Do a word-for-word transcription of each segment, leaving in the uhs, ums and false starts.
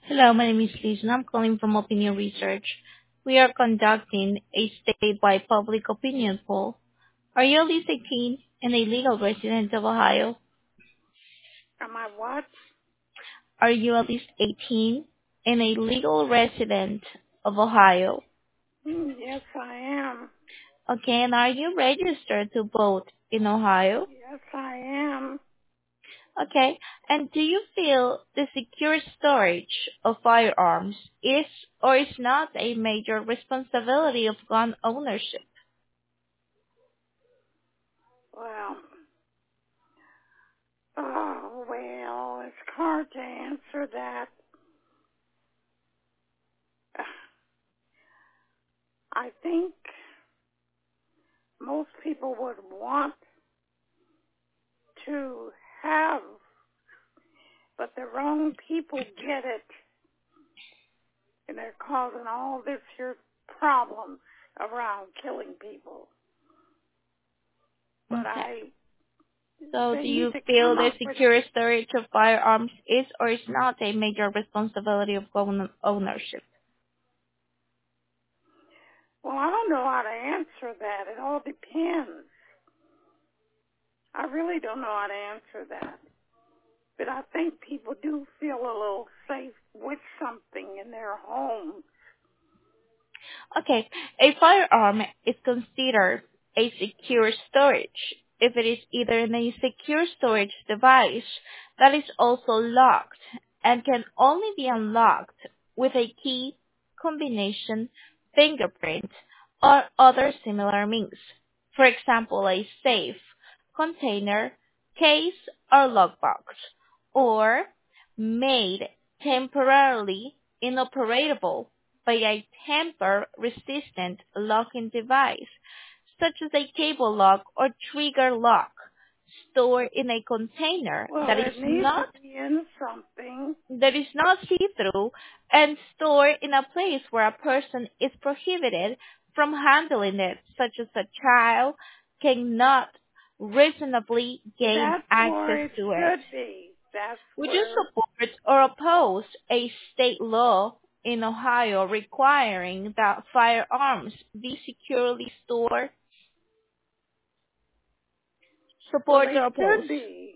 Hello, my name is Liz, and I'm calling from Opinion Research. We are conducting a statewide public opinion poll. Are you at least eighteen and a legal resident of Ohio? Am I what? Are you at least eighteen and a legal resident of Ohio? Hmm, yes, I am. Okay, and are you registered to vote in Ohio? Yes, I am. Okay, and do you feel the secure storage of firearms is or is not a major responsibility of gun ownership? Well, oh, well, it's hard to answer that. I think most people would want to have, but the wrong people get it, and they're causing all this here problems around killing people. But Okay. I, So they do need you to feel come the up with, secure storage of firearms is or is not a major responsibility of gun ownership? well, I don't know how to answer that. It all depends. I really don't know how to answer that. But I think people do feel a little safe with something in their home. Okay, a firearm is considered a secure storage if it is either in a secure storage device that is also locked and can only be unlocked with a key, combination, fingerprint, or other similar means. For example, a safe, container, case, or lockbox, or made temporarily inoperable by a tamper-resistant locking device, such as a cable lock or trigger lock, stored in a container Well, that is it needs to not be in something. that is not see-through and stored in a place where a person is prohibited from handling it, such as a child cannot reasonably gain That's access where it to it. should be. That's Would you where, support or oppose a state law in Ohio requiring that firearms be securely stored? well, Support they or oppose? should be.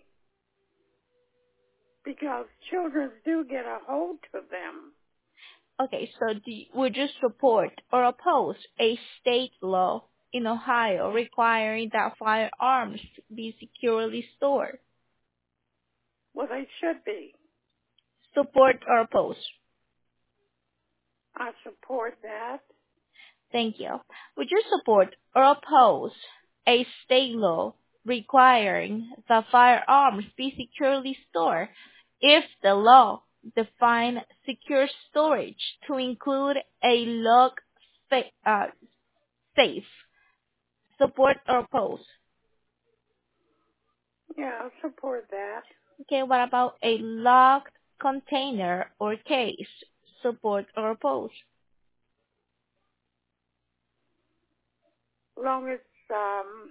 Because children do get a hold to them. Okay, so do you, would you support or oppose a state law in Ohio requiring that firearms be securely stored? Well, they should be. Support or oppose? I support that. Thank you. Would you support or oppose a state law requiring that firearms be securely stored if the law defines secure storage to include a lock fa- uh, safe? Support or oppose? Yeah, I support that. Okay, what about a locked container or case? Support or oppose? As long as, um,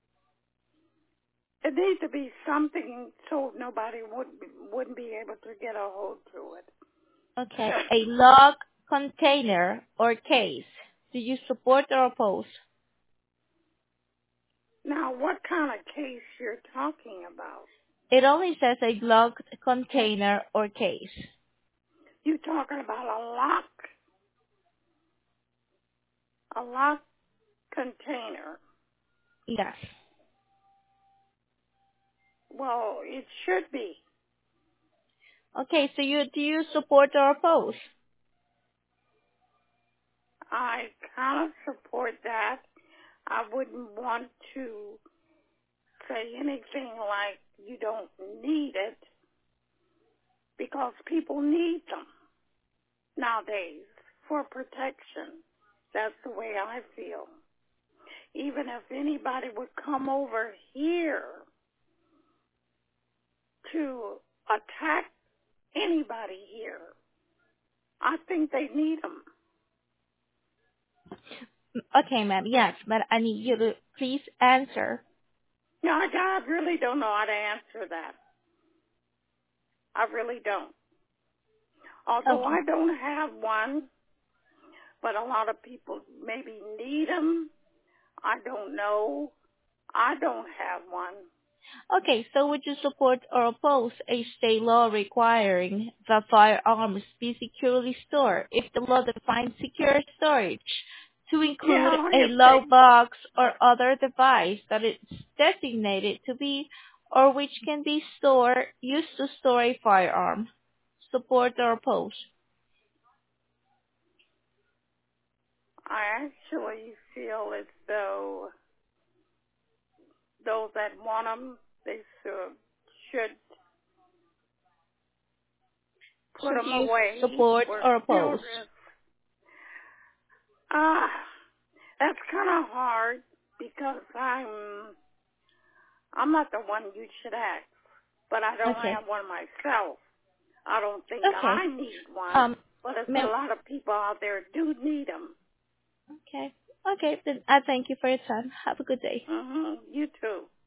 it needs to be something so nobody would be, wouldn't be able to get a hold to it. Okay, a locked container or case. Do you support or oppose? Now, what kind of case you're talking about? It only says a locked container or case. You talking about a lock, a lock container? Yes. Well, it should be. Okay, so you do you support or oppose? I kind of support that. I wouldn't want to say anything like you don't need it because people need them nowadays for protection. That's the way I feel. Even if anybody would come over here to attack anybody here, I think they need them. Okay, ma'am. Yes, but I need you to please answer. No, I I really don't know how to answer that. I really don't. Although Okay. I don't have one, but a lot of people maybe need them. I don't know. I don't have one. Okay, so would you support or oppose a state law requiring that firearms be securely stored if the law defines secure storage to include Yeah, a if low they, box or other device that is designated to be or which can be stored used to store a firearm? Support or oppose? I actually feel as though those that want them, they should, should put Should them you away support where or oppose? children. Ah, that's kind of hard because I'm I'm not the one you should ask, but I don't Okay. have one myself. I don't think Okay. I need one, Um, but it's a ma'am. lot of people out there do need them. Okay. Okay, then I thank you for your time. Have a good day. Mhm. You too.